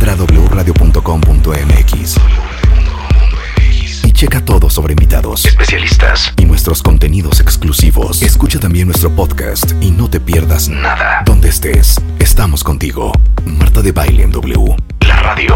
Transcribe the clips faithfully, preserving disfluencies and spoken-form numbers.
Entra a doble u radio punto com punto m x y checa todo sobre invitados, especialistas y nuestros contenidos exclusivos. Escucha también nuestro podcast y no te pierdas nada. Donde estés, estamos contigo. Marta de Baile en W, la radio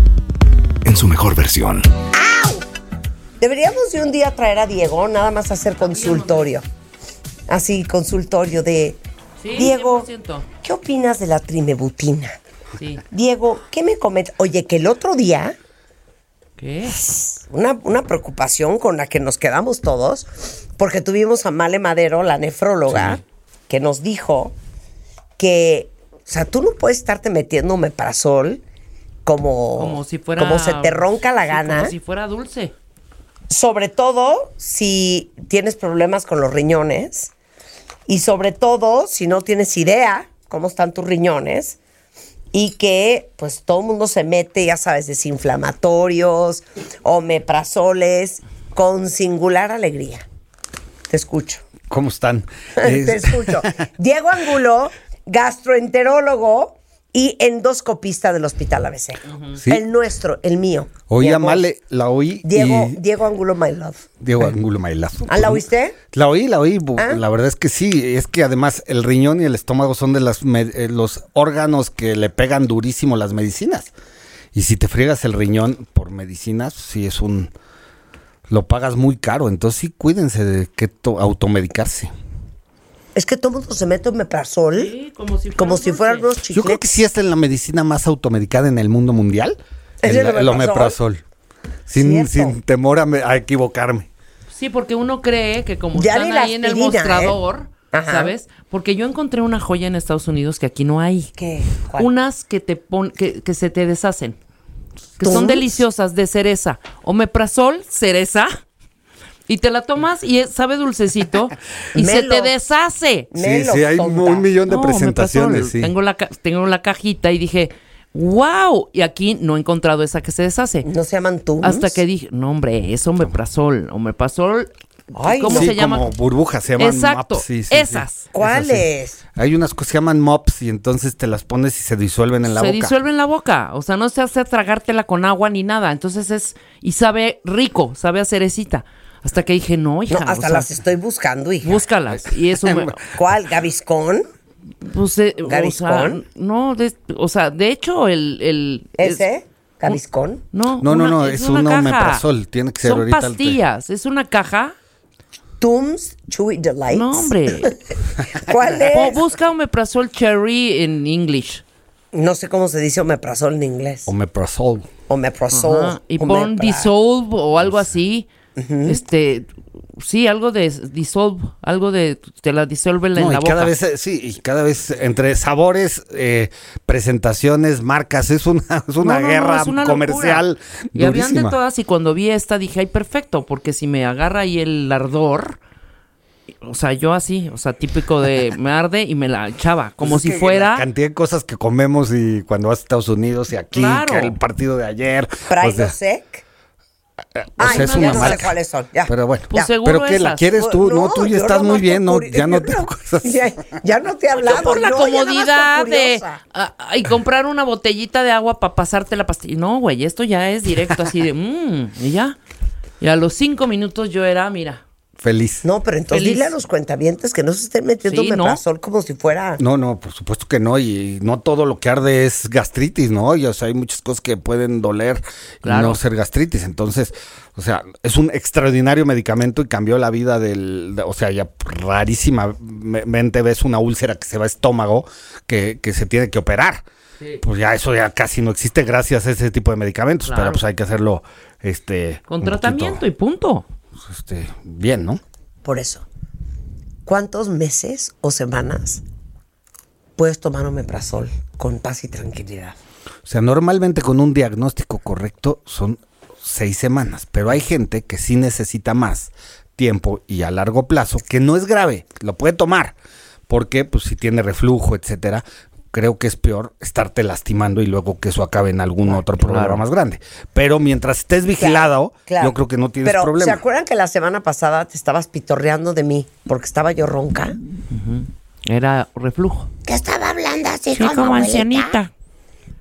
en su mejor versión. ¡Au! Deberíamos de un día traer a Diego, nada más hacer consultorio. Así, consultorio de... Sí, Diego, cien por ciento. ¿qué opinas de la trimebutina? Sí. Diego, ¿qué me comentas? Oye, que el otro día, ¿Qué? una, una preocupación con la que nos quedamos todos, porque tuvimos a Male Madero, la nefróloga, sí, que nos dijo que, o sea, tú no puedes estarte metiendo omeprazol como, Como si fuera... como se te ronca la sí, gana. Como si fuera dulce. Sobre todo si tienes problemas con los riñones y sobre todo si no tienes idea cómo están tus riñones y que pues todo el mundo se mete, ya sabes, desinflamatorios, omeprazoles, con singular alegría. Te escucho. ¿Cómo están? Te escucho. Diego Angulo, gastroenterólogo y endoscopista del Hospital A B C. Uh-huh. ¿Sí? El nuestro, el mío. Oí a Male, la oí. Diego, y... Diego Angulo, my love. Diego Angulo, my love. ¿Ah, la oíste? La oí, la oí. ¿Ah? La verdad es que sí. Es que además el riñón y el estómago son de las med- eh, los órganos que le pegan durísimo las medicinas. Y si te friegas el riñón por medicinas, sí es un... Lo pagas muy caro. Entonces sí, cuídense de que to- automedicarse. Es que todo el mundo se mete omeprazol, sí, como si, como si fueran unos chicletes. Yo creo que sí es la medicina más automedicada en el mundo mundial. ¿Es el, el omeprazol? el omeprazol. Sin, sin temor a, me, a equivocarme. Sí, porque uno cree que como ya están ahí aspirina, en el mostrador, ¿eh? ¿sabes? Porque yo encontré una joya en Estados Unidos que aquí no hay. ¿Qué? ¿Cuál? Unas que te pon, que, que se te deshacen. Que ¿Tums? son deliciosas, de cereza. Omeprazol, cereza. Y te la tomas y es, sabe dulcecito y Melo. se te deshace. Sí, Melo, sí, hay tonta. un millón de No, presentaciones. Omeprazol. Sí. Tengo la, ca- tengo la cajita y dije, wow. Y aquí no he encontrado esa que se deshace. ¿No se llaman Tums? Hasta que dije, no hombre, es omeprazol. Omeprazol, Ay, ¿cómo sí, se llama? como burbujas, se llaman Exacto, mops. Sí, sí, esas. sí. ¿Cuáles? Sí. Hay unas que se llaman mops y entonces te las pones y se disuelven en la se boca. disuelve en la boca. O sea, no se hace tragártela con agua ni nada. Entonces es, y sabe rico, sabe a cerecita. Hasta que dije, no, hija. No, hasta o sea, las estoy buscando, hija. búscalas. Y eso me, ¿Cuál? ¿Gaviscón? pues, eh, o sea, ¿Gaviscón? no, de, o sea, de hecho, el... el ¿Ese? es- ¿Gaviscón? no, No, no, una- no, es un una caja. omeprazol, tiene que ser Son ahorita el té. pastillas, es una caja. Tums Chewy Delights. No, hombre. ¿Cuál O es? busca omeprazol cherry en English. No sé cómo se dice omeprazol en inglés. Omeprazol. Omeprazol. Ajá, y pon Omepra- dissolve o algo así. Este, sí, algo de dissolve, algo de te la disuelve No, en y la boca. cada vez, eh, sí, y cada vez entre sabores, eh, presentaciones, marcas, es una, es una No, no, no, guerra es una comercial locura. Y habían de durísima. todas y cuando vi esta dije, ay, perfecto, porque si me agarra ahí el ardor, o sea, yo así, o sea, típico de me arde y me la echaba, como Pues es si que fuera... la cantidad de cosas que comemos y cuando vas a Estados Unidos y aquí, Claro. que el partido de ayer. Pride o sea, Sec. o sea, Ay, es no, una ya no sé marca. cuáles son. Ya. Pero bueno, Pues Ya. seguro ¿pero qué? ¿La esas. quieres tú? No, tú ya yo estás nomás muy bien, por no, curi- ya no yo te cosas. Ya, ya no te he hablado. Yo por la no, ya nada más por comodidad de curiosa. ah, ah, y comprar una botellita de agua para pasarte la pastilla. No, güey, esto ya es directo así de mmm, y ya. Y a los cinco minutos yo era, mira, Feliz. No, pero entonces Feliz. dile a los cuentavientes que no se estén metiendo Sí, ¿no? omeprazol como si fuera... No, no, por supuesto que no, y no todo lo que arde es gastritis, ¿no? Y, o sea, hay muchas cosas que pueden doler Claro. y no ser gastritis. Entonces, o sea, es un extraordinario medicamento y cambió la vida del, de- o sea, ya rarísimamente ves una úlcera que se va a estómago que, que se tiene que operar. Sí. Pues ya eso ya casi no existe gracias a ese tipo de medicamentos, Claro. pero pues hay que hacerlo, este... con un tratamiento poquito, y punto. pues, este, bien, ¿no? Por eso, ¿cuántos meses o semanas puedes tomar omeprazol con paz y tranquilidad? O sea, normalmente con un diagnóstico correcto son seis semanas, pero hay gente que sí necesita más tiempo y a largo plazo, que no es grave, lo puede tomar, porque pues si tiene reflujo, etcétera, creo que es peor estarte lastimando y luego que eso acabe en algún otro problema claro. más grande. Pero mientras estés vigilado, Claro, claro. yo creo que no tienes Pero, problema. ¿se acuerdan que la semana pasada te estabas pitorreando de mí porque estaba yo ronca? Era reflujo. Que estaba hablando así Sí, como ancianita.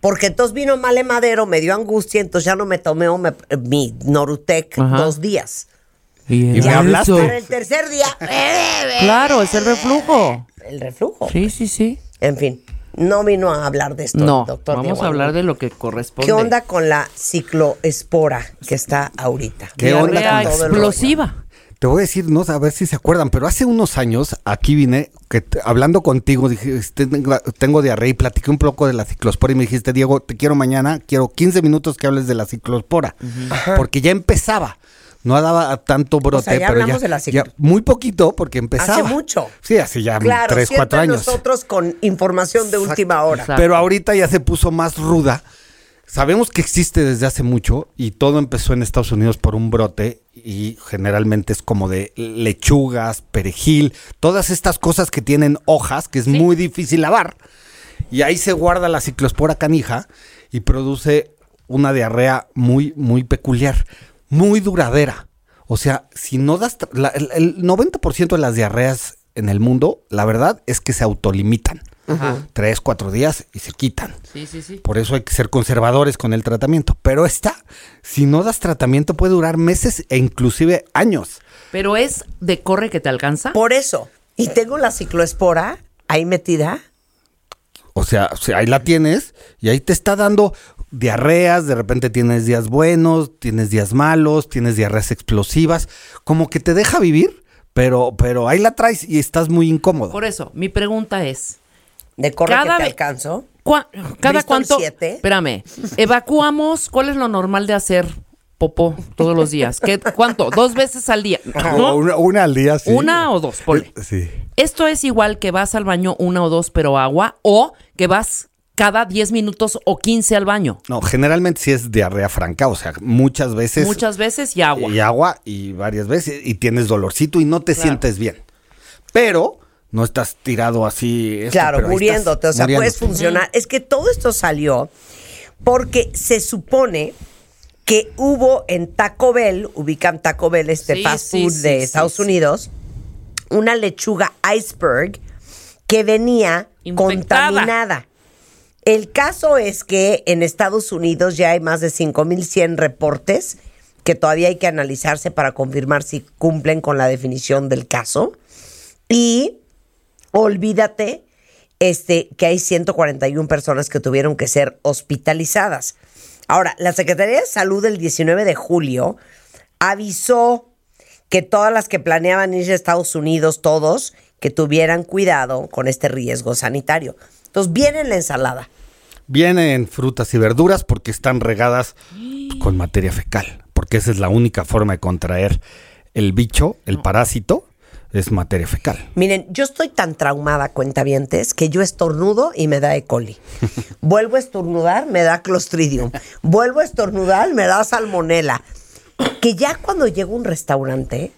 Porque entonces vino Male Madero, me dio angustia, entonces ya no me tomé me- mi Norutec Ajá. dos días. Y me Ya hablaste. para el tercer día, Claro, es el reflujo. el reflujo. Sí, sí, sí. En fin, no vino a hablar de esto, No, doctor. vamos Diego a hablar Aranda. de lo que corresponde. ¿Qué onda con la cicloespora que está ahorita? ¿Qué onda Diarrea con todo el explosiva. Te voy a decir, no, a ver si se acuerdan, pero hace unos años aquí vine, que te- hablando contigo, dije, este, tengo, tengo diarrea y platiqué un poco de la ciclospora y me dijiste, Diego, te quiero mañana, quiero quince minutos que hables de la ciclospora, porque ya empezaba. No daba tanto brote, O sea, ya pero hablamos ya, de la ciclo- ya muy poquito porque empezaba. Hace mucho. Sí, hace ya Claro, tres, siempre cuatro años. nosotros con información de última hora. Exacto. Pero ahorita ya se puso más ruda. Sabemos que existe desde hace mucho y todo empezó en Estados Unidos por un brote y generalmente es como de lechugas, perejil, todas estas cosas que tienen hojas que es muy difícil lavar. Y ahí se guarda la ciclospora canija y produce una diarrea muy, muy peculiar, muy duradera. O sea, si no das... tra- la- el, el noventa por ciento de las diarreas en el mundo, la verdad es que se autolimitan. Ajá. Tres, cuatro días y se quitan. Sí, sí, sí. Por eso hay que ser conservadores con el tratamiento. Pero esta, si no das tratamiento, puede durar meses e inclusive años. Pero es de corre que te alcanza. Por eso. Y tengo la cicloespora ahí metida. O sea, o sea, ahí la tienes y ahí te está dando diarreas, de repente tienes días buenos, tienes días malos, tienes diarreas explosivas, como que te deja vivir, pero, pero ahí la traes y estás muy incómodo. Por eso, mi pregunta es, De corre Cada que te ve- alcanzo. ¿cuá- ¿cada Bristol cuánto? siete. Espérame, evacuamos, ¿cuál es lo normal de hacer popó todos los días? ¿Qué, ¿Cuánto? ¿Dos veces al día? ¿No? Una, una al día, sí. ¿Una o dos? Ponle. Sí. ¿Esto es igual que vas al baño una o dos pero agua o que vas cada diez minutos o quince al baño? No, generalmente sí es diarrea franca, o sea, muchas veces. Muchas veces y agua. Y agua y varias veces y tienes dolorcito y no te Claro. sientes bien. Pero no estás tirado así. esto, Claro, pero ahí muriéndote. O estás sea, muriéndote. puedes funcionar. Es que todo esto salió porque se supone que hubo en Taco Bell, ubican Taco Bell, este Sí, fast sí, food sí, de sí, Estados sí. Unidos, una lechuga iceberg que venía Infectada. contaminada. El caso es que en Estados Unidos ya hay más de cinco mil cien reportes que todavía hay que analizarse para confirmar si cumplen con la definición del caso. Y olvídate este, que hay ciento cuarenta y una personas que tuvieron que ser hospitalizadas. Ahora, la Secretaría de Salud el diecinueve de julio avisó que todas las que planeaban ir a Estados Unidos, todos, que tuvieran cuidado con este riesgo sanitario. Entonces, viene en la ensalada. Vienen frutas y verduras porque están regadas pues, con materia fecal. Porque esa es la única forma de contraer el bicho, el parásito, es materia fecal. Miren, yo estoy tan traumada, cuentavientes, que yo estornudo y me da E. coli. Vuelvo a estornudar, me da Clostridium. Vuelvo a estornudar, me da Salmonella. Que ya cuando llego a un restaurante,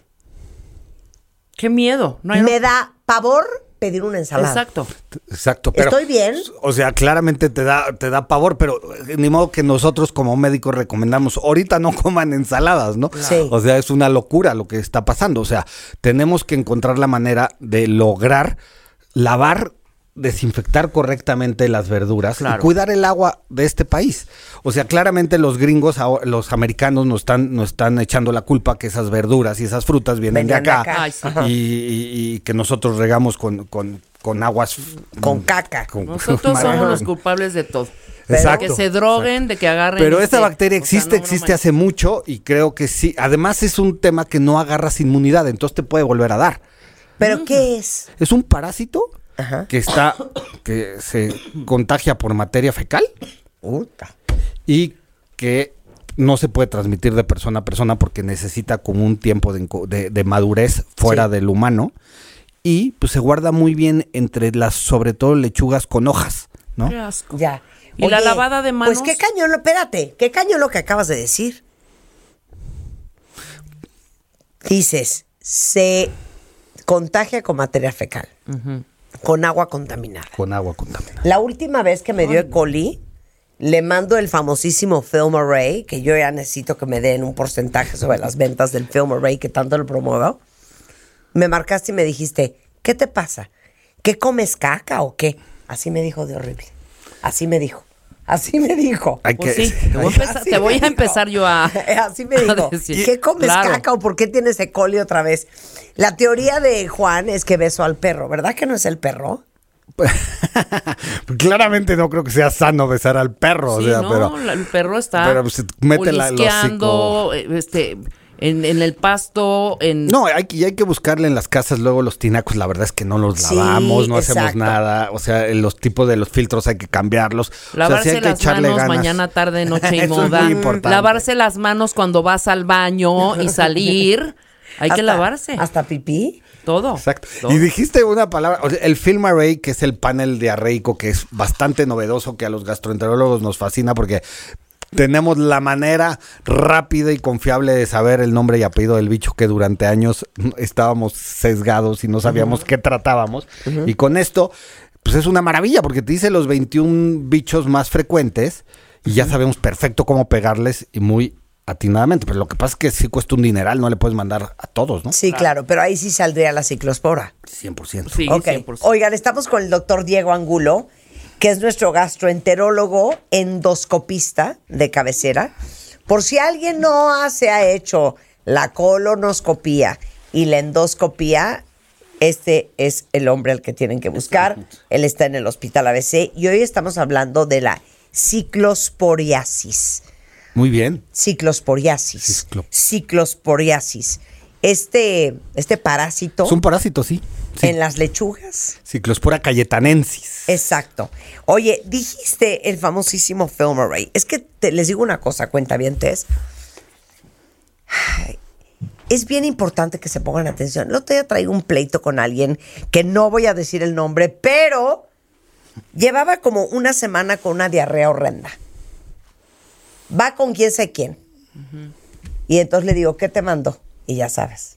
¡Qué miedo! No hay- me da pavor pedir una ensalada. Exacto. Exacto. Pero, ¿Estoy bien? O sea, claramente te da, te da pavor, pero eh, ni modo que nosotros como médicos recomendamos, ahorita no coman ensaladas, ¿no? Sí. O sea, es una locura lo que está pasando. O sea, tenemos que encontrar la manera de lograr lavar, desinfectar correctamente las verduras Claro. y cuidar el agua de este país. O sea, claramente los gringos, ahora- los americanos nos están, nos están echando la culpa que esas verduras y esas frutas vienen Venían de de acá, acá. Ay, sí. y, y- y que nosotros regamos con, con, con aguas... Con caca. con- Nosotros somos los culpables de todo. Exacto. De que se droguen, de que agarren. Pero este, esta bacteria o sea, existe, no, no existe manches. hace mucho y creo que sí. Además es un tema que no agarras inmunidad, entonces te puede volver a dar. ¿Pero qué es? Es un parásito Ajá. que está, que se contagia por materia fecal Puta. y que no se puede transmitir de persona a persona porque necesita como un tiempo de, enco- de- de madurez fuera Sí. del humano y pues se guarda muy bien entre las, sobre todo lechugas con hojas, ¿no? Qué asco. Ya. ¿Y la lavada de manos? Pues qué cañón, lo- espérate, qué cañón lo que acabas de decir. Dices, se contagia con materia fecal, con agua contaminada. Con agua contaminada. La última vez que me dio E. coli, le mando el famosísimo Film Array, que yo ya necesito que me den un porcentaje sobre las ventas del Film Array, que tanto lo promuevo. Me marcaste y me dijiste, ¿qué te pasa? ¿Qué comes caca o qué? Así me dijo de horrible. Así me dijo. Así me dijo. Hay Pues que- sí, te voy a empezar, Así te voy me a empezar dijo. yo a... Así me dijo. a decir. ¿Qué comes, Claro. caca, o por qué tienes E. coli otra vez? La teoría de Juan es que besó al perro, ¿verdad que no es el perro? Claramente no creo que sea sano besar al perro, Sí, o sea, no, pero la- el perro está pero, pues, mete la- el olisqueando, eh, este, en, en el pasto, en... no, hay que, y hay que buscarle en las casas luego los tinacos, la verdad es que no los Sí, lavamos, no hacemos exacto. nada, o sea, los tipos de los filtros hay que cambiarlos. O sea, Lavarse sí hay que las echarle manos ganas. mañana, tarde, noche y Eso es moda. muy importante. Lavarse las manos cuando vas al baño y salir. Hay que Hasta- lavarse. ¿Hasta pipí? Todo. Exacto. todo. Y dijiste una palabra, o sea, el Film Array, que es el panel diarreico, que es bastante novedoso, que a los gastroenterólogos nos fascina porque tenemos la manera rápida y confiable de saber el nombre y apellido del bicho que durante años estábamos sesgados y no sabíamos qué tratábamos. Y con esto, pues es una maravilla porque te dice los veintiún bichos más frecuentes y ya sabemos perfecto cómo pegarles y muy atinadamente. Pero lo que pasa es que sí cuesta un dineral, no le puedes mandar a todos, ¿no? Sí, claro, pero ahí sí saldría la ciclospora. cien por ciento. Sí, Ok. cien por ciento. Oigan, estamos con el doctor Diego Angulo, que es nuestro gastroenterólogo endoscopista de cabecera. Por si alguien no ha- se ha hecho la colonoscopía y la endoscopía, este es el hombre al que tienen que buscar. Él está en el Hospital A B C y hoy estamos hablando de la ciclosporiasis. Muy bien. Ciclosporiasis. Ciclo- Ciclosporiasis. Este, este parásito Es un parásito, sí. Sí. en las lechugas. Ciclospora cayetanensis. Exacto. Oye, dijiste el famosísimo Film Array. Es que te, les digo una cosa, cuentavientes. Ay, es bien importante que se pongan atención. El otro día traigo un pleito con alguien que no voy a decir el nombre, pero llevaba como una semana con una diarrea horrenda. Va con quién sé quién. Y entonces le digo, ¿qué te mandó? Y ya sabes.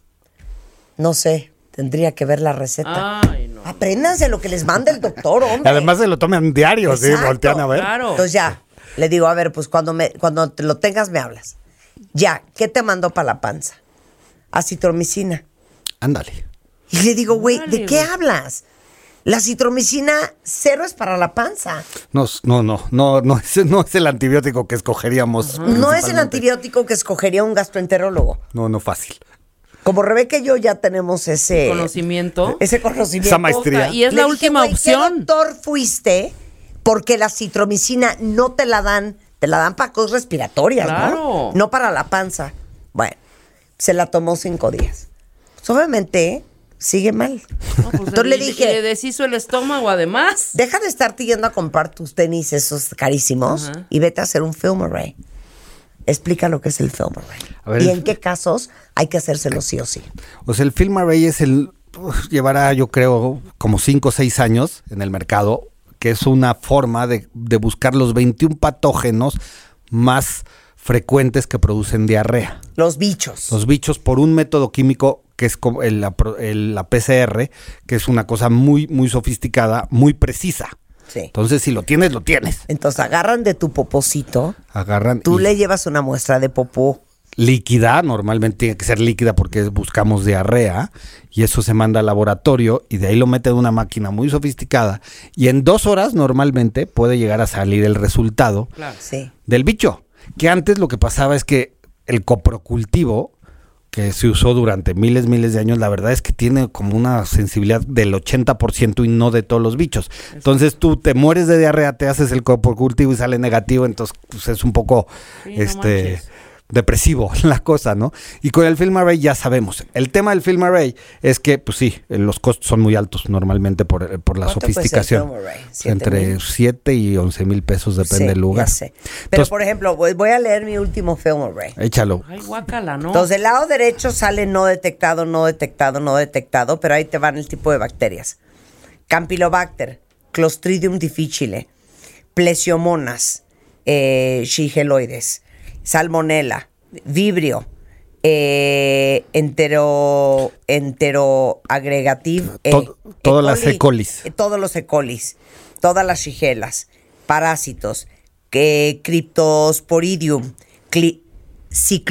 No sé, tendría que ver la receta. Ay, no. Apréndanse lo que les manda el doctor, hombre. Además se lo toman diario, sí, Exacto. voltean a ver. Claro. Entonces ya, le digo, a ver, pues cuando me, cuando te lo tengas me hablas. Ya, ¿qué te mandó para la panza? Acitromicina. Ándale. Y le digo, güey, ¿de Órale, qué güey. hablas? La citromicina cero es para la panza. No, no, no, no, no es, no es el antibiótico que escogeríamos. No es el principalmente. antibiótico que escogería un gastroenterólogo. No, no fácil. Como Rebeca y yo ya tenemos ese Conocimiento. Ese conocimiento. Esa maestría. Y es Le la dije, última güey, ¿qué opción. doctor fuiste? Porque la citromicina no te la dan, te la dan para cosas respiratorias, Claro. ¿no? No para la panza. Bueno, se la tomó cinco días. Pues obviamente sigue mal. No, pues, Entonces le y- dije, y le deshizo el estómago, además. deja de estarte yendo a comprar tus tenis esos carísimos Ajá. y vete a hacer un film array. Explica lo que es el film array. A ver, y el- en qué casos hay que hacérselo sí o sí. O sea, el Film Array es el. uf, llevará, yo creo, como cinco o seis años en el mercado, que es una forma de, de buscar los veintiún patógenos más frecuentes que producen diarrea. Los bichos. Los bichos por un método químico que es como el- la, pro- el- la P C R, que es una cosa muy, muy sofisticada, muy precisa. Sí. Entonces, si lo tienes, lo tienes. Entonces agarran de tu popocito, Agarran tú y le llevas una muestra de popó. líquida, normalmente tiene que ser líquida porque buscamos diarrea, y eso se manda al laboratorio y de ahí lo mete en una máquina muy sofisticada y en dos horas normalmente puede llegar a salir el resultado Claro. Sí. del bicho. Que antes lo que pasaba es que el coprocultivo, que se usó durante miles, miles de años, la verdad es que tiene como una sensibilidad del ochenta por ciento y no de todos los bichos. Entonces tú te mueres de diarrea, te haces el coprocultivo y sale negativo, entonces pues, es un poco Sí, no este manches. depresivo la cosa, ¿no? Y con el Film Array ya sabemos. El tema del Film Array es que, pues sí, los costos son muy altos normalmente por, eh, por la ¿Cuánto cuesta el sofisticación. Film Array? ¿Siete Entre mil? siete y once mil pesos, depende Sí, del lugar. ya sé. Pero Entonces, por ejemplo, voy, voy a leer mi último film array. échalo. Ay, guácala, ¿no? Entonces, del lado derecho sale no detectado, no detectado, no detectado, pero ahí te van el tipo de bacterias. Campylobacter, Clostridium difficile, Plesiomonas, eh, Shigeloides, Salmonella, Vibrio, eh, entero, enteroagregative, eh, Tod- todas las E. colis. eh, todos los E. colis, todas las shigelas, parásitos, que Cryptosporidium, cli-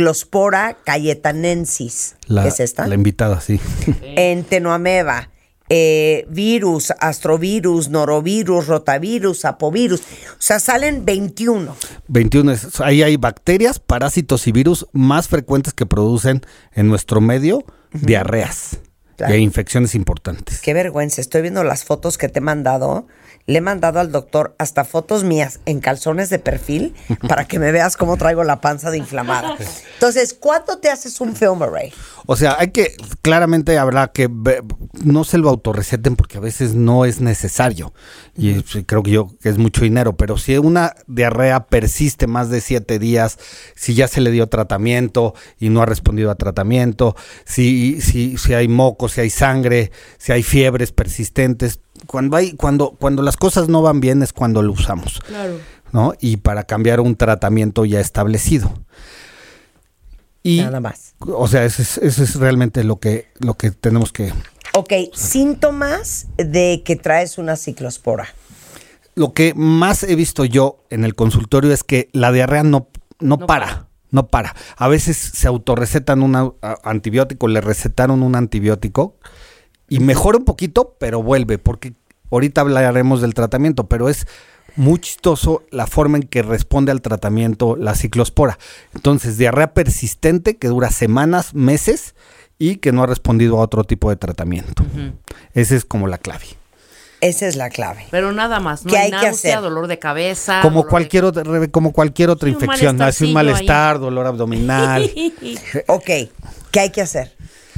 Ciclospora cayetanensis, La, ¿qué es esta? la invitada, sí. Entenoameba, eh, virus, astrovirus, norovirus, rotavirus, apovirus. O sea, salen veintiuno. veintiuno. Es, ahí hay bacterias, parásitos y virus más frecuentes que producen en nuestro medio uh-huh. diarreas claro. e infecciones importantes. Qué vergüenza. Estoy viendo las fotos que te he mandado. Le he mandado al doctor hasta fotos mías en calzones de perfil para que me veas cómo traigo la panza de inflamada. Entonces, ¿cuándo te haces un FilmArray? O sea, hay que, claramente habrá que, ve, no se lo autorreceten porque a veces no es necesario. Y uh-huh. creo que yo que es mucho dinero, pero si una diarrea persiste más de siete días, si ya se le dio tratamiento y no ha respondido a tratamiento, si, si, si hay mocos, si hay sangre, si hay fiebres persistentes, cuando hay, cuando, cuando las cosas no van bien es cuando lo usamos. Claro. ¿No? Y para cambiar un tratamiento ya establecido. Y, nada más. O sea, eso es, eso es realmente lo que, lo que tenemos que... Ok, síntomas de que traes una ciclospora. Lo que más he visto yo en el consultorio es que la diarrea no, no, no para, para, no para. A veces se autorrecetan un a, antibiótico, le recetaron un antibiótico y mejora un poquito, pero vuelve, porque ahorita hablaremos del tratamiento, pero es muy chistoso la forma en que responde al tratamiento la ciclospora. Entonces, diarrea persistente que dura semanas, meses y que no ha respondido a otro tipo de tratamiento. Uh-huh. Esa es como la clave. Esa es la clave. Pero nada más, no ¿Qué hay hay que náusea, hacer? Dolor de cabeza. Como dolor cualquier, de... otra, como cualquier otra sí, infección, un hace un malestar, ahí. Dolor abdominal. Ok, ¿qué hay que hacer?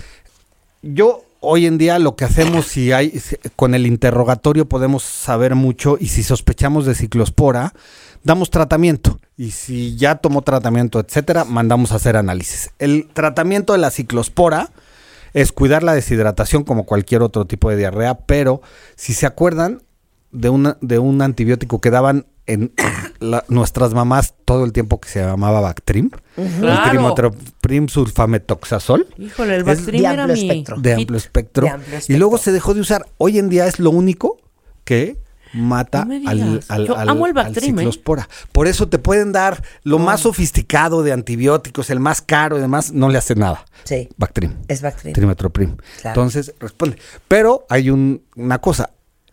Yo hoy en día lo que hacemos, si hay, si, con el interrogatorio podemos saber mucho, y si sospechamos de ciclospora, damos tratamiento. Y si ya tomó tratamiento, etcétera, mandamos a hacer análisis. El tratamiento de la ciclospora es cuidar la deshidratación como cualquier otro tipo de diarrea, pero si se acuerdan de, una, de un antibiótico que daban en la, nuestras mamás todo el tiempo, que se llamaba Bactrim, uh-huh. el claro. trimetoprim sulfametoxazol. Híjole, el Bactrim era mi... espectro. De amplio espectro. De amplio espectro. Y luego se dejó de usar. Hoy en día es lo único que mata no al, al, Yo al, amo el al Bactrim, ciclospora. ¿eh? Por eso te pueden dar lo no. más sofisticado de antibióticos, el más caro y demás, no le hace nada. Sí. Bactrim. Es Bactrim. Trimetoprim. Claro. Entonces, responde. Pero hay un, una cosa.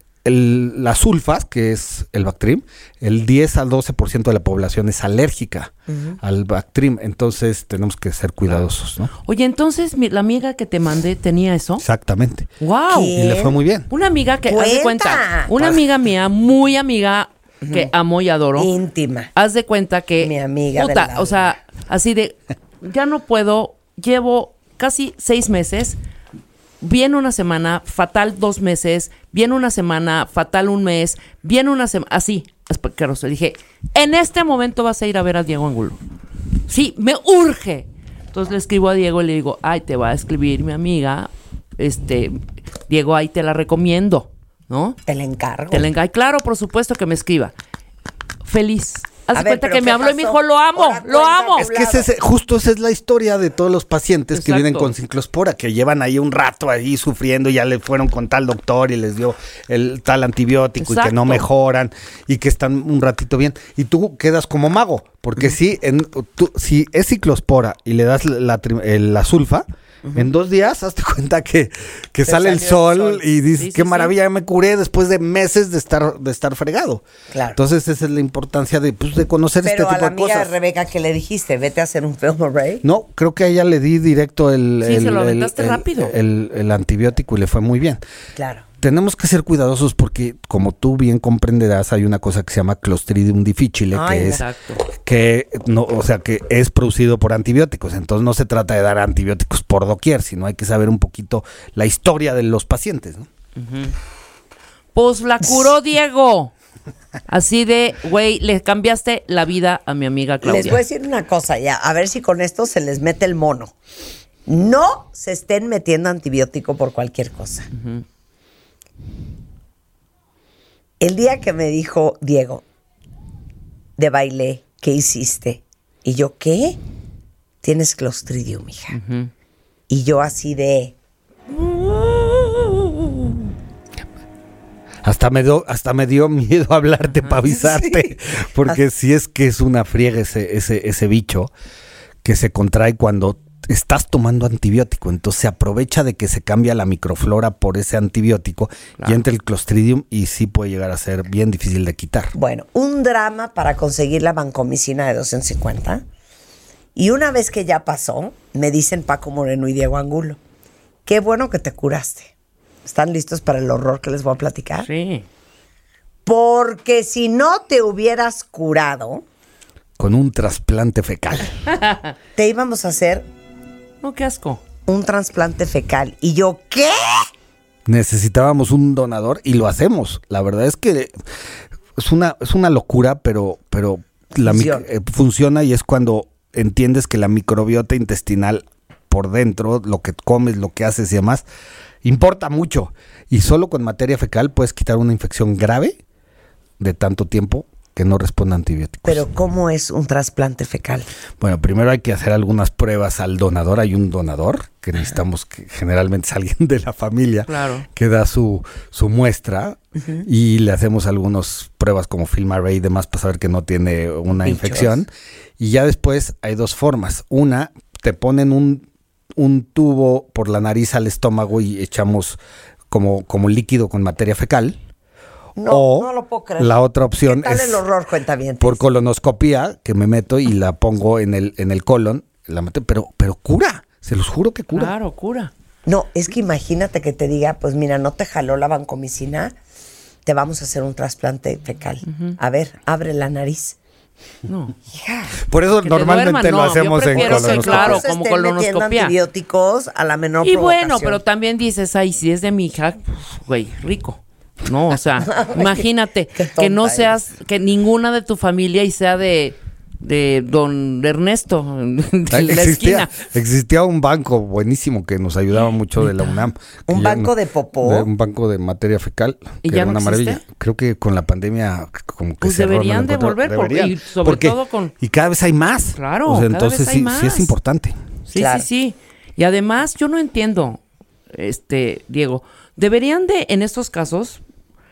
El, las sulfas, que es el Bactrim, el diez al doce por ciento de la población es alérgica uh-huh. al Bactrim. Entonces, tenemos que ser cuidadosos, ¿no? Oye, entonces, mi, la amiga que te mandé tenía eso. Exactamente. ¡Wow! Y le fue muy bien. Una amiga que, ¡Cuenta! haz de cuenta, una amiga mía, muy amiga, que uh-huh. amo y adoro. Íntima. Haz de cuenta que... Mi amiga puta, del o sea, así de, ya no puedo, llevo casi seis meses, viene una semana, fatal dos meses, viene una semana, fatal un mes, viene una semana, así, asqueroso. Le dije, en este momento vas a ir a ver a Diego Angulo. Sí, me urge. Entonces le escribo a Diego y le digo, ay, te va a escribir mi amiga, este, Diego, ahí te la recomiendo, ¿no? Te la encargo. Te la encargo. Claro, por supuesto que me escriba. Feliz. Haz A de ver, cuenta pero que me ¿qué habló y me pasó? dijo, lo amo, Ahora lo cuenta amo. tu Es que ese es, justo esa es la historia de todos los pacientes Exacto. que vienen con ciclospora, que llevan ahí un rato ahí sufriendo, y ya le fueron con tal doctor y les dio el tal antibiótico Exacto. y que no mejoran y que están un ratito bien. Y tú quedas como mago, porque uh-huh. si, en, tú, si es ciclospora y le das la, la, la sulfa, uh-huh. en dos días hazte cuenta que, que sale el sol, el sol y dices, sí, qué sí, maravilla, sí. me curé después de meses de estar de estar fregado. Claro. Entonces esa es la importancia de, pues, de conocer Pero este tipo de cosas. Pero a la amiga de Rebeca, ¿qué le dijiste? Vete a hacer un FilmArray. No, creo que a ella le di directo el, sí, el, se lo el, aventaste el, rápido. El, el, el antibiótico y le fue muy bien. Claro. Tenemos que ser cuidadosos porque, como tú bien comprenderás, hay una cosa que se llama Clostridium difficile, Ay, que exacto. es que no, o sea, que es producido por antibióticos. Entonces no se trata de dar antibióticos por doquier, sino hay que saber un poquito la historia de los pacientes, ¿no? Uh-huh. Pues la curó Diego. Así de, güey, le cambiaste la vida a mi amiga Claudia. Les voy a decir una cosa ya, a ver si con esto se les mete el mono. No se estén metiendo antibiótico por cualquier cosa. Uh-huh. El día que me dijo Diego de baile, ¿qué hiciste? Y yo, ¿qué? Tienes Clostridium, hija. Uh-huh. Y yo así de... Hasta me, do, hasta me dio miedo hablarte para avisarte, sí. Porque si sí es que es una friega ese, ese, ese bicho que se contrae cuando estás tomando antibiótico, entonces se aprovecha de que se cambia la microflora por ese antibiótico Claro. y entra el Clostridium y sí puede llegar a ser bien difícil de quitar. Bueno, un drama para conseguir la vancomicina de doscientos cincuenta. Y una vez que ya pasó, me dicen Paco Moreno y Diego Angulo, qué bueno que te curaste. ¿Están listos para el horror que les voy a platicar? Sí. Porque si no te hubieras curado, Con un trasplante fecal. te íbamos a hacer No, qué asco. un trasplante fecal. Y yo, ¿qué? Necesitábamos un donador y lo hacemos. La verdad es que es una, es una locura, pero, pero la mic- Funciona. eh, funciona y es cuando entiendes que la microbiota intestinal por dentro, lo que comes, lo que haces y demás, importa mucho. Y solo con materia fecal puedes quitar una infección grave de tanto tiempo que no responde a antibióticos. Pero ¿cómo es un trasplante fecal? Bueno, primero hay que hacer algunas pruebas al donador. Hay un donador que necesitamos que generalmente es alguien de la familia Claro. que da su, su muestra y le hacemos algunas pruebas como film array y demás para saber que no tiene una Bichos. infección. Y ya después hay dos formas. Una, te ponen un, un tubo por la nariz al estómago y echamos como, como líquido con materia fecal. No, O no lo puedo creer. la otra opción ¿Qué tal es el horror, cuentavientes? por colonoscopía, que me meto y la pongo en el, en el colon, la meto, pero, pero cura, se los juro que cura. Claro, cura. No, es que imagínate que te diga, pues mira, no te jaló la vancomicina, te vamos a hacer un trasplante fecal. A ver, abre la nariz. No. Hija. Por eso Que te normalmente duerman, lo no, yo hacemos en prefiero que, colonoscopia. claro, No se como estén metiendo colonoscopia. antibióticos a la menor Y provocación. bueno, pero también dices, ay, si es de mi hija, pues, güey, rico. No, o sea, imagínate qué tonta que no eres. seas, que ninguna de tu familia y sea de, de don Ernesto, de la Existía, esquina. existía un banco buenísimo que nos ayudaba mucho de la UNAM. que ¿Un ya banco no- de popó? de un banco de materia fecal. ¿Y que ya era no una existe? maravilla. Creo que con la pandemia como que Pues cerró, no lo deberían de encontró. volver, por- Deberían. y sobre Porque- todo con- Y cada vez hay más. Claro, O sea, cada entonces vez hay sí, más. sí es importante. Sí, Claro. sí, sí. Y además, yo no entiendo, este, Diego, deberían de, en estos casos,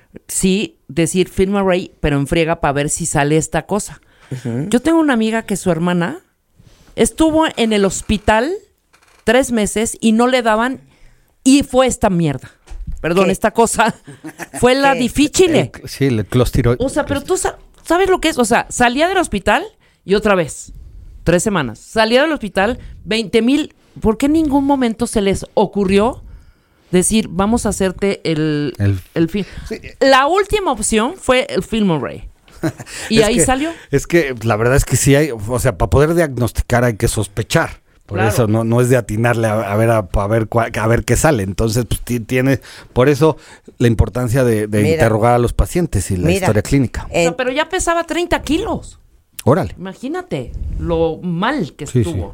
sí, decir film array, pero en friega para ver si sale esta cosa. Yo tengo una amiga que su hermana estuvo en el hospital tres meses y no le daban, y fue esta mierda. Perdón, ¿Qué? esta cosa. Fue la ¿Qué? difícil. El- sí, el clostriroide. O sea, pero tú sa- sabes lo que es. O sea, salía del hospital y otra vez. Tres semanas. Salía del hospital, veinte mil. ¿Por qué en ningún momento se les ocurrió decir, vamos a hacerte el, El- el film? La última opción fue el film array. Y Es ahí que- salió. Es que la verdad es que sí hay, o sea, para poder diagnosticar hay que sospechar. Por Claro. eso no, no es de atinarle a, a ver a, a ver cua- a ver qué sale. Entonces, pues ti- tiene, por eso la importancia de, de Mira. interrogar a los pacientes y la Mira. historia clínica. O sea, En- pero ya pesaba treinta kilos. Órale. Imagínate lo mal que Sí, estuvo.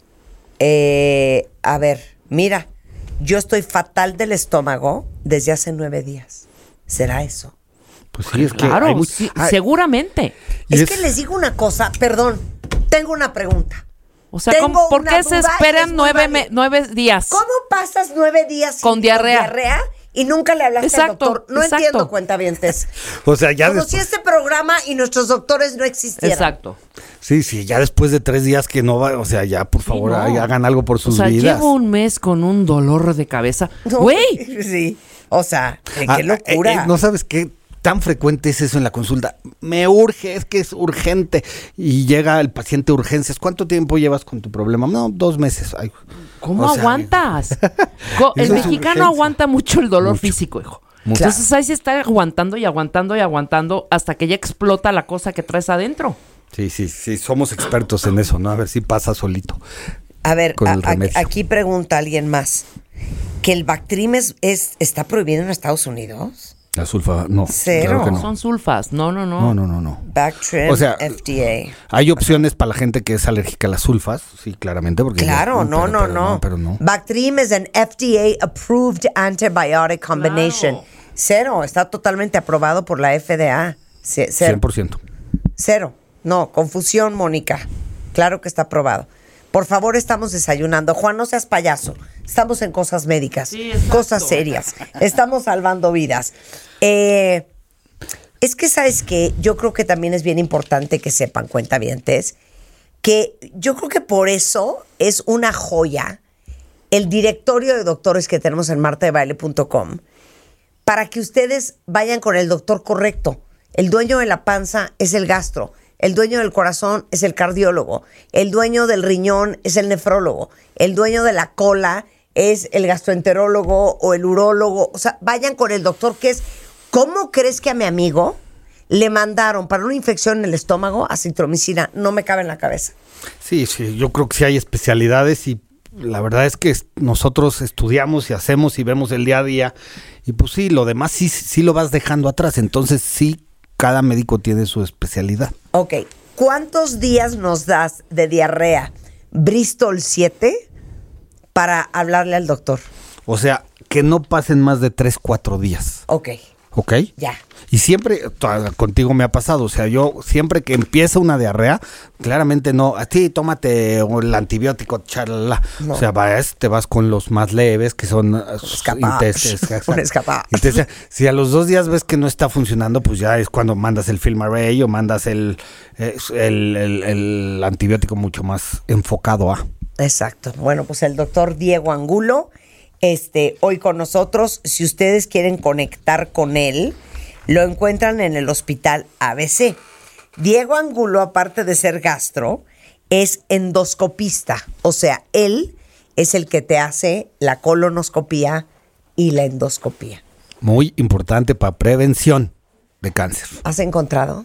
eh, a ver, mira, yo estoy fatal del estómago desde hace nueve días. ¿Será eso? Pues sí, es que Claro, hay muy- sí, hay- seguramente. y Es, es- que les digo una cosa, perdón, tengo una pregunta. O sea, Tengo ¿cómo- ¿por una qué se duda y es esperan muy nueve, válida. me- nueve días? ¿Cómo pasas nueve días sin- Con diarrea. y nunca le hablaste Exacto, al doctor? No exacto. entiendo, cuentavientes. O sea, ya Como después- si este programa y nuestros doctores no existieran. Exacto. sí, sí, ya después de tres días que no va, o sea, ya por favor no. ay, hagan algo por sus O sea, vidas. llevo un mes con un dolor de cabeza. No, Güey, Sí. O sea, qué, Ah, qué locura. eh, eh, no sabes qué tan frecuente es eso en la consulta. Me urge, es que es urgente. Y llega el paciente a urgencias. ¿Cuánto tiempo llevas con tu problema? No, dos meses. Ay, ¿cómo o sea, aguantas? Co- el eso es mexicano urgencia. aguanta mucho el dolor Mucho. físico, hijo. Mucho. Entonces ahí se está aguantando y aguantando y aguantando hasta que ya explota la cosa que traes adentro. Sí, sí, sí, somos expertos en eso, ¿no? A ver si pasa solito. A ver, con a- el a- remedio. aquí pregunta alguien más. ¿Que el Bactrim es, es- está prohibido en Estados Unidos? La sulfa, no. Cero. Claro que no. Son sulfas. No, no, no. No, no, no, no. Bactrim, O sea, F D A. Hay opciones para la gente que es alérgica a las sulfas, sí, claramente, porque Claro, ya- no, pero- no, pero no. Pero no. Bactrim es an F D A approved antibiotic combination. Claro. Cero, está totalmente aprobado por la F D A. Ce- Cero. cien por ciento. Cero. No, confusión, Mónica. Claro que está aprobado. Por favor, estamos desayunando. Juan, no seas payaso. Estamos en cosas médicas, Sí, exacto. cosas serias. Estamos salvando vidas. Eh, es que, ¿sabes qué? Yo creo que también es bien importante que sepan, cuentavientes, que yo creo que por eso es una joya el directorio de doctores que tenemos en marta de baile punto com, para que ustedes vayan con el doctor correcto. El dueño de la panza es el gastro, el dueño del corazón es el cardiólogo, el dueño del riñón es el nefrólogo, el dueño de la cola es el gastroenterólogo o el urólogo. O sea, vayan con el doctor que es... ¿Cómo crees que a mi amigo le mandaron para una infección en el estómago acitromicina? No me cabe en la cabeza. Sí, sí, yo creo que sí hay especialidades y la verdad es que nosotros estudiamos y hacemos y vemos el día a día y pues sí, lo demás sí, sí lo vas dejando atrás. Entonces sí, cada médico tiene su especialidad. Ok, ¿cuántos días nos das de diarrea Bristol siete para hablarle al doctor? O sea, que no pasen más de tres, cuatro días. Ok. ¿Ok? Ya. Y siempre, t- contigo me ha pasado, o sea, yo siempre que empieza una diarrea, claramente no, a ti tómate el antibiótico, charla. No. O sea, vas, te vas con los más leves, que son uh, Escapá. intestes. Un escapá. Entonces, si a los dos días ves que no está funcionando, pues ya es cuando mandas el Filmaray o mandas el, eh, el, el, el antibiótico mucho más enfocado a. Exacto. Bueno, pues el doctor Diego Angulo, este, hoy con nosotros. Si ustedes quieren conectar con él, lo encuentran en el Hospital A B C. Diego Angulo, aparte de ser gastro, es endoscopista. O sea, él es el que te hace la colonoscopía y la endoscopía. Muy importante para prevención de cáncer. ¿Has encontrado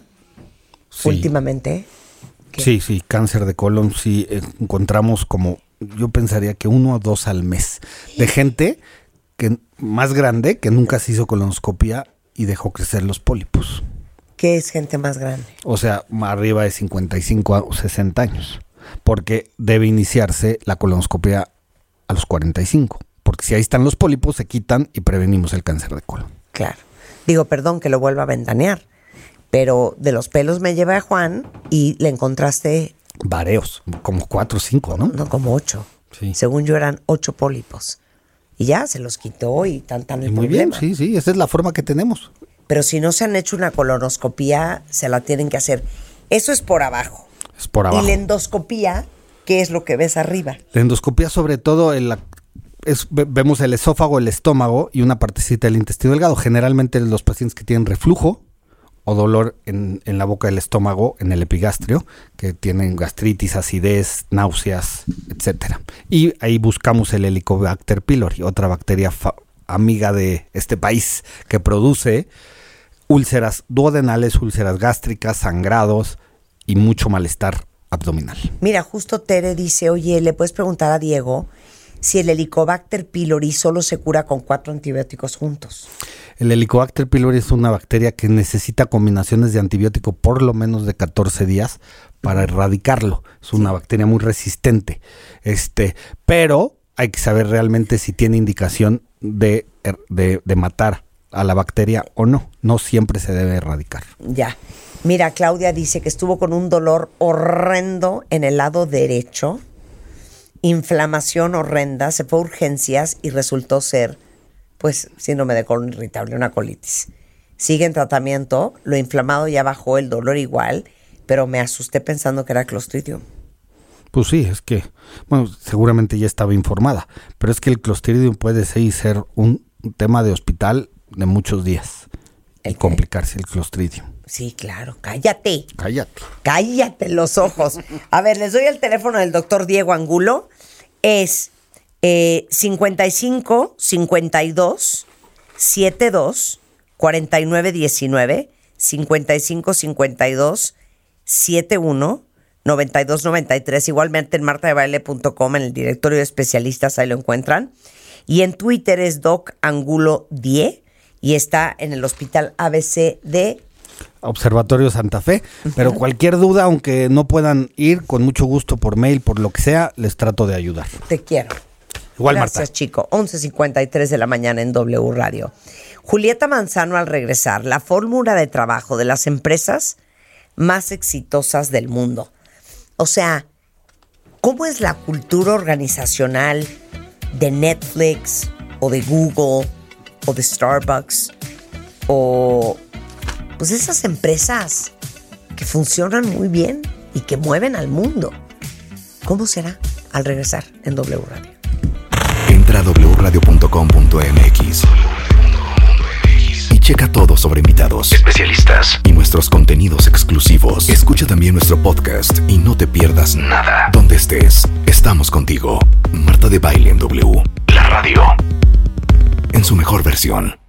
Sí. últimamente? ¿Qué? Sí, sí, cáncer de colon, sí, eh, encontramos como, yo pensaría que uno o dos al mes, de gente que más grande que nunca se hizo colonoscopia y dejó crecer los pólipos. ¿Qué es gente más grande? O sea, arriba de cincuenta y cinco o sesenta años, porque debe iniciarse la colonoscopia a los cuarenta y cinco, porque si ahí están los pólipos se quitan y prevenimos el cáncer de colon. Claro. Digo, perdón que lo vuelva a ventanear, pero de los pelos me llevé a Juan y le encontraste... Vareos, como cuatro o cinco, ¿no? No, como ocho. Sí. Según yo eran ocho pólipos. Y ya, se los quitó y tan tan el Y muy bien, problema. sí, sí, esa es la forma que tenemos. Pero si no se han hecho una colonoscopía, se la tienen que hacer. Eso es por abajo. Es por abajo. Y la endoscopía, ¿qué es lo que ves arriba? La endoscopía, sobre todo, en la, es, ve- vemos el esófago, el estómago y una partecita del intestino delgado. Generalmente los pacientes que tienen reflujo o dolor en, en la boca del estómago, en el epigastrio, que tienen gastritis, acidez, náuseas, etcétera. Y ahí buscamos el Helicobacter pylori, otra bacteria fa- amiga de este país que produce úlceras duodenales, úlceras gástricas, sangrados y mucho malestar abdominal. Mira, justo Tere dice, oye, ¿le puedes preguntar a Diego si el Helicobacter pylori solo se cura con cuatro antibióticos juntos? El Helicobacter pylori es una bacteria que necesita combinaciones de antibiótico por lo menos de catorce días para erradicarlo. Es una bacteria muy resistente. Este, pero hay que saber realmente si tiene indicación de, de, de matar a la bacteria o no. No siempre se debe erradicar. Ya. Mira, Claudia dice que estuvo con un dolor horrendo en el lado derecho, inflamación horrenda, se fue a urgencias y resultó ser, pues, síndrome de colon irritable, una colitis. Sigue en tratamiento, lo inflamado ya bajó, el dolor igual, pero me asusté pensando que era Clostridium. Pues sí, es que, bueno, seguramente ya estaba informada, pero es que el Clostridium puede ser, ser un tema de hospital de muchos días y ¿El qué? complicarse el Clostridium. Sí, claro, cállate. Cállate. Cállate los ojos. A ver, les doy el teléfono del doctor Diego Angulo. Es eh, cincuenta y cinco, cincuenta y dos, setenta y dos, cuarenta y nueve diecinueve, cincuenta y cinco, cincuenta y dos, setenta y uno, noventa y dos, noventa y tres. Igualmente en marta de baile punto com, en el directorio de especialistas, ahí lo encuentran. Y en Twitter es Doc Angulo diez y está en el Hospital A B C de... Observatorio Santa Fe, pero cualquier duda, aunque no puedan ir, con mucho gusto por mail, por lo que sea, les trato de ayudar. Te quiero. Igual, Gracias, Marta. chico. once cincuenta y tres de la mañana en W Radio. Julieta Manzano al regresar, la fórmula de trabajo de las empresas más exitosas del mundo. O sea, ¿cómo es la cultura organizacional de Netflix o de Google o de Starbucks o pues esas empresas que funcionan muy bien y que mueven al mundo? ¿Cómo será? Al regresar en W Radio. Entra a doble u radio punto com punto m x y checa todo sobre invitados, especialistas y nuestros contenidos exclusivos. Escucha también nuestro podcast y no te pierdas nada. Donde estés, estamos contigo. Marta de Baile en W, la radio, en su mejor versión.